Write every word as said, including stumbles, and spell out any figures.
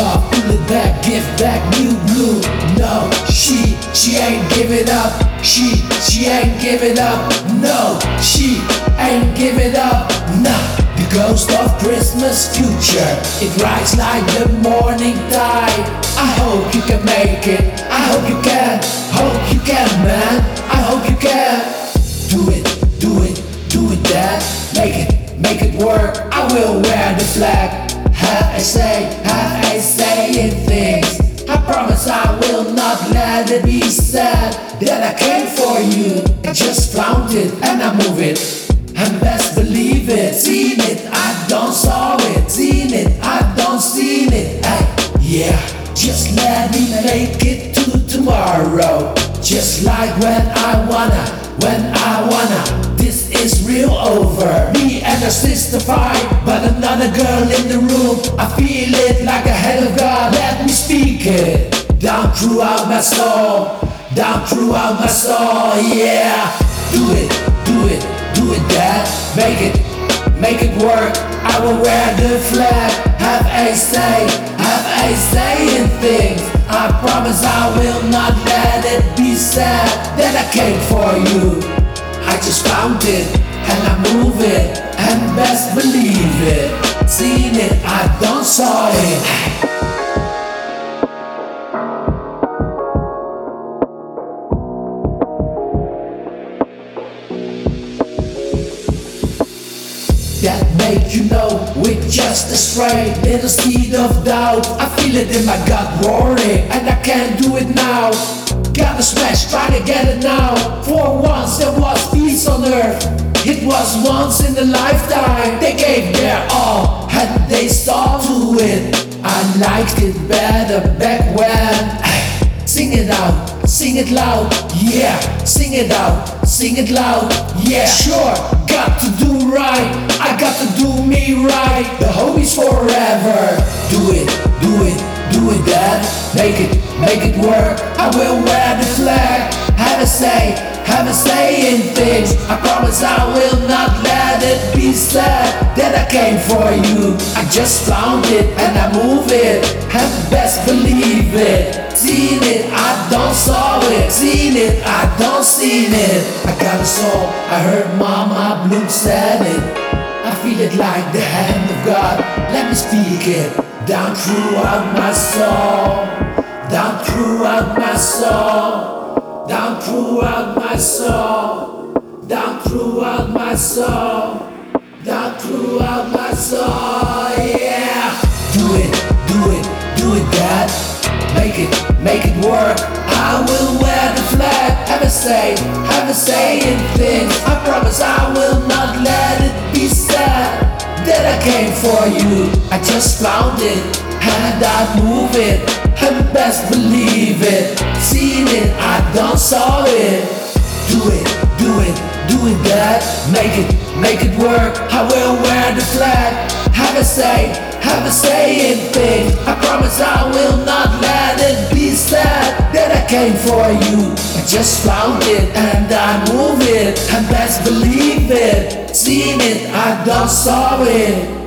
love, pull it back, give back new blue. No, she, she ain't giving up. She, she ain't giving up. No, she ain't giving up. No, the ghost of Christmas future, it rises like the morning tide. I hope you can make it. I hope you can. Hope you can, man. I hope you can. Do it, do it, do it, Dad. Make it, make it work. I will wear the flag. Have I say, have I saying things. I promise I will not let it be said that I came for you. I just found it and I move it. And best believe it. Seen it, I don't saw it. Seen it, I don't seen it. Ay, yeah, just let me make it to tomorrow. Just like when I wanna, when I wanna. This is real over. Me and her sister fight, but another girl in the room. I feel it like a hand of God. Let me speak it down throughout my soul, down throughout my soul. Yeah, do it, do it, do it, Dad. Make it, make it work. I will wear the flag. Have a say, have a say in things. I promise I will not let it be said that I came for you. I just found it and I move it, and best believe it. Seen it, I don't saw it. That make you know with just a stray little seed of doubt. I feel it in my gut roaring, and I can't do it now. Gotta smash, try to get it now. For once there was peace on earth. It was once in a lifetime. They gave their all and they saw to it. I liked it better back when. Sing it out, sing it loud, yeah. Sing it out, sing it loud, yeah. Sure, got to do right. I got to do me right. The homies forever. Do it, do it, do it, Dad. Make it, make it work. I will wear the flag. Have a say, have a say in things. I promise I will not let it be said that I came for you. I just found it and I move it, and best believe it. Seen it, I don't saw it. Seen it, I don't seen it. I got a soul, I heard Mama Bloom said it. I feel it like the hand of God. Let me speak it down throughout my soul, down throughout my soul, down throughout my soul, down throughout my soul, down throughout my soul. Yeah, do it, do it, do it, Dad. Make it, make it work. I will wear the flag. Have a say, have a say in things. I promise I will not let it be said that I came for you. I just found it and I move it, and best believe it. Seen it, I don't saw it. Do it, do it, do it, Dad. Make it, make it work. I will wear the flag. Have a say, have a say in things. I promise I will not let it be said that I came for you. I just found it and I move it, and best believe it. Seen it, I don't saw it.